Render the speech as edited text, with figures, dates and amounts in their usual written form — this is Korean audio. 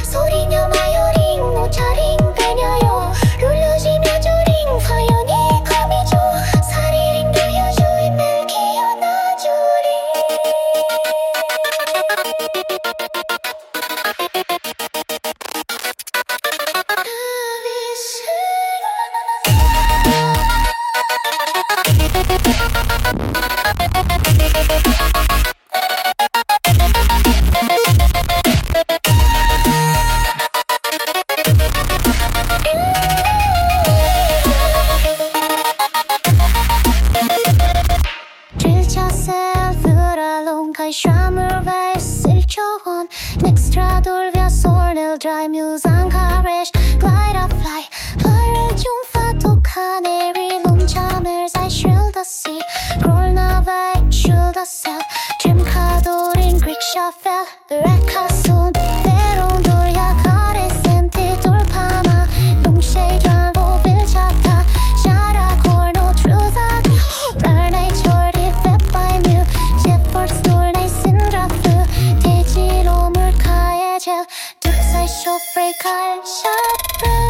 소리냐 마요링 모차링 배냐요 룰루지며 조링 화연이 감이죠 사리링 교여주인 늘 기어나주리 Extra 돌려 손을 dry 뮤상 가래쉬 glide or fly 발을 좀 파독한 airy 놈참을 잘 shield the sea roll 나와 shield the cell dream 카도린 Greek shuffle 레카 손 때론 돌려 거리 센티 돌파마 동시에 결국 빌차타 샤라 골노 truth learn a chordy fit by mu jet force 돌 내 신드라프 돼지로 물가에 젤 뚝살 쇼프레 칼 샤프레